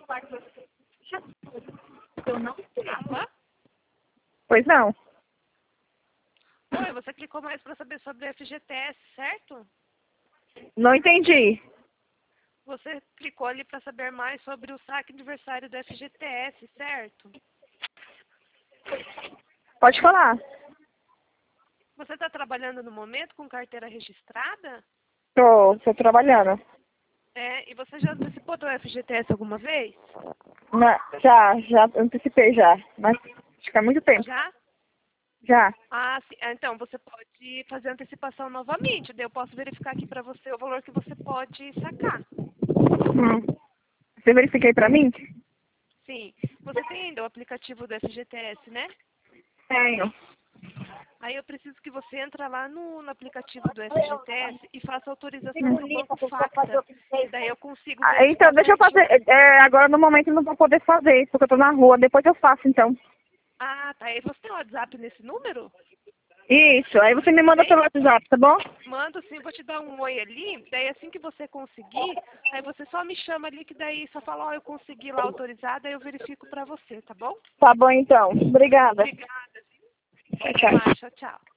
Alô? Pois não. Oi, você clicou mais para saber sobre o FGTS, certo? Não entendi. Você clicou ali para saber mais sobre o saque aniversário do FGTS, certo? Pode falar. Você está trabalhando no momento com carteira registrada? Tô trabalhando. É, e você já antecipou do FGTS alguma vez? Já antecipei já. Mas acho que há muito tempo. Já? Já. Ah, sim. Ah, então, você pode fazer a antecipação novamente. Daí eu posso verificar aqui para você o valor que você pode sacar. Você verifica aí pra mim? Sim. Você tem ainda o aplicativo do FGTS, né? Tenho. Aí eu preciso que você entre lá no aplicativo do FGTS e faça autorização para o Banco Facta. E daí eu consigo Então, verificar deixa eu certinho. fazer. Agora no momento eu não vou poder fazer, porque eu tô na rua. Depois eu faço, então. Ah, tá. E você tem WhatsApp nesse número? Isso. Aí você me manda Tem? pelo WhatsApp, tá bom? Mando sim, vou te dar um oi ali. Daí assim que você conseguir, aí você só me chama ali que daí só fala, ó, eu consegui lá autorizada, aí eu verifico para você, tá bom? Tá bom, então. Obrigada. Obrigada. Tchau, Até mais. tchau. Tchau, tchau.